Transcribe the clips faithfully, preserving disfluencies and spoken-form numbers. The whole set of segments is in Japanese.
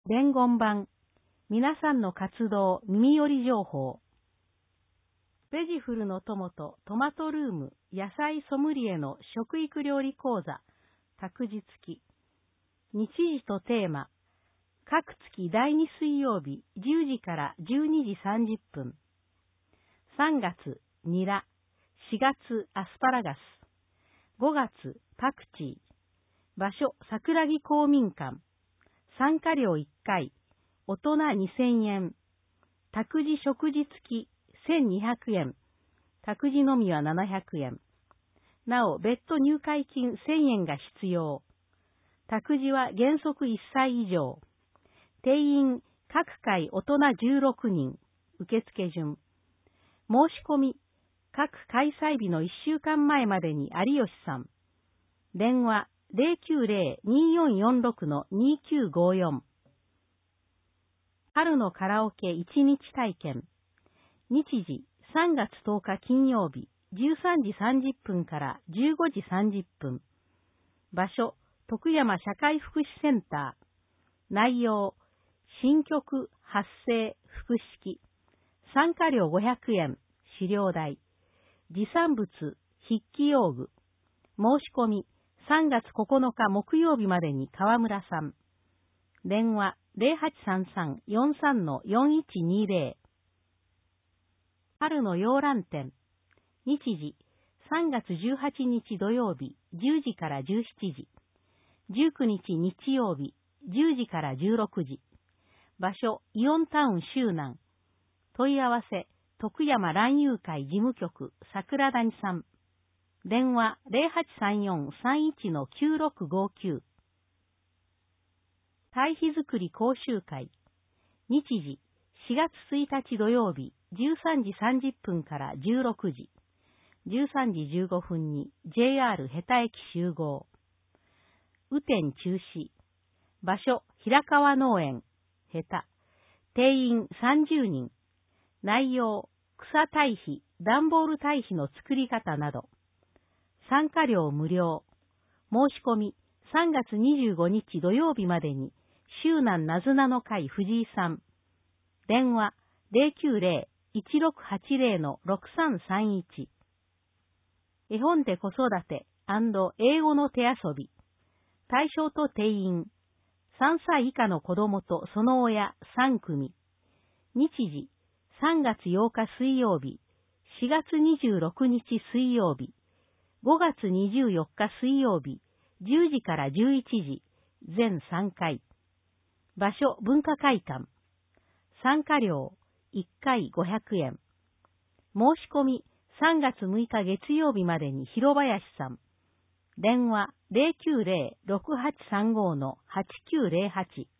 伝言版、皆さんの活動耳寄り情報。ベジフルの友とトマトルーム野菜ソムリエの食育料理講座、託児付き。日時とテーマ、各月だいに水曜日じゅうじからじゅうにじさんじゅっぷん。さんがつ、ニラ。しがつ、アスパラガス。ごがつ、パクチー。場所、桜木公民館。参加料いっかい。大人にせんえん。託児食事付きせんにひゃくえん。託児のみはななひゃくえん。なお、別途入会金せんえんが必要。託児は原則いっさい以上。定員、各回大人じゅうろくにん。受付順。申し込み、各開催日のいっしゅうかんまえまでに有吉さん。電話 ゼロきゅうゼロ にーよんよんろく にーきゅうごよん。春のカラオケいちにち体験。日時さんがつとおか金曜日じゅうさんじさんじゅっぷんからじゅうごじさんじゅっぷん。場所、徳山社会福祉センター。内容、新曲発声複式。参加料ごひゃくえん、資料代。持産物、筆記用具。申し込み、さんがつここのか木曜日までに川村さん。電話、ゼロはちさんさん よんさん よんいちにゼロ。春の洋蘭展。日時、さんがつじゅうはちにち土曜日じゅうじからじゅうしちじ。じゅうくにち日曜日じゅうじからじゅうろくじ。場所、イオンタウン周南。問い合わせ、徳山蘭友会事務局桜谷さん。電話 ゼロはちさんよん さんいち きゅうろくごきゅう。堆肥作り講習会。日時、しがつついたち土曜日じゅうさんじさんじゅっぷんからじゅうろくじ。じゅうさんじじゅうごふんに ジェイアール ヘタ駅集合。雨天中止。場所、平川農園、ヘタ。定員さんじゅうにん。内容、草堆肥、段ボール堆肥の作り方など。参加料無料。申し込み、さんがつにじゅうごにち土曜日までに、周南なずなの会藤井さん。電話、ゼロきゅうゼロ いちろくはちゼロ ろくさんさんいち。絵本で子育て&英語の手遊び。対象と定員。さんさい以下の子供とその親さんくみ。日時、さんがつようか水曜日、しがつにじゅうろくにち水曜日、ごがつにじゅうよっか水曜日、じゅうじからじゅういちじ、全さんかい。場所、文化会館。参加料、いっかいごひゃくえん。申し込み、さんがつむいか月曜日までに広林さん。電話、ゼロきゅうゼロ ろくはちさんご はちきゅうゼロはち。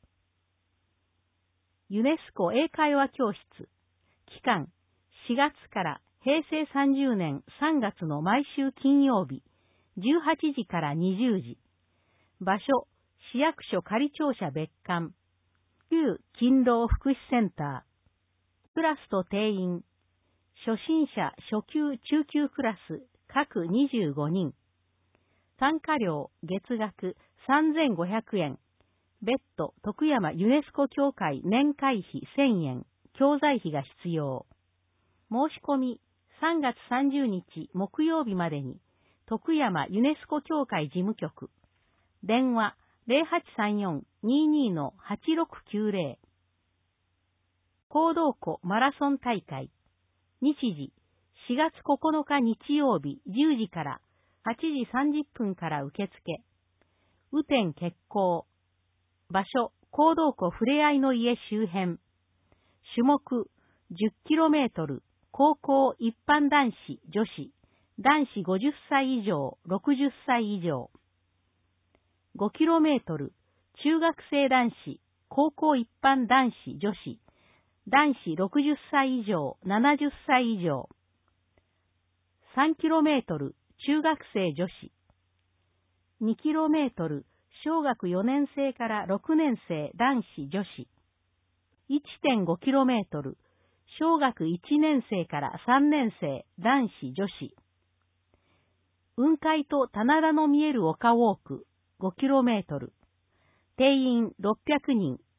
ユネスコ英会話教室。期間、しがつからへいせいさんじゅうねんさんがつの毎週金曜日、じゅうはちじからにじゅうじ。場所、市役所仮庁舎別館。旧勤労福祉センター。クラスと定員。初心者、初級、中級クラス、各にじゅうごにん。参加料、月額さんぜんごひゃくえん。別途、徳山ユネスコ協会年会費せんえん。教材費が必要。申し込み、さんがつさんじゅうにち木曜日までに、徳山ユネスコ協会事務局。電話、ゼロはちさんよん にーにー はちろくきゅうゼロ。講道湖マラソン大会。日時、しがつここのか日曜日じゅうじからはちじさんじゅっぷんから受付。雨天決行。場所、講道湖ふれあいの家周辺。種目、じゅっキロメートル、高校一般男子、女子、男子ごじゅっさい以上、ろくじゅっさい以上。ごキロメートル、中学生男子、高校一般男子、女子、男子ろくじゅっさい以上、ななじゅっさい以上。さんキロメートル、中学生女子。にキロメートル、小学よねんせいからろくねんせい男子、女子。いってんごキロメートル、小学いちねんせいからさんねんせい男子、女子。雲海と棚田の見える丘ウォーク、ごキロメートル。定員ろっぴゃくにん、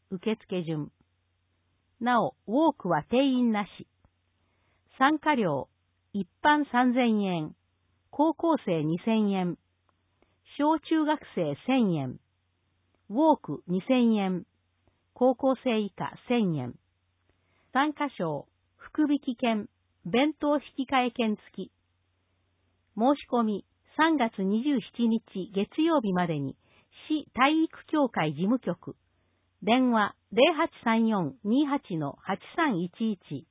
受付順。なお、ウォークは定員なし。参加料、一般さんぜんえん、高校生にせんえん、小中学生せんえん、ウォークにせんえん、高校生以下せんえん。参加賞、福引券、弁当引換券付き。申し込み、さんがつにじゅうしちにち月曜日までに、市体育協会事務局。電話 ゼロはちさんよん にはち はちさんいちいち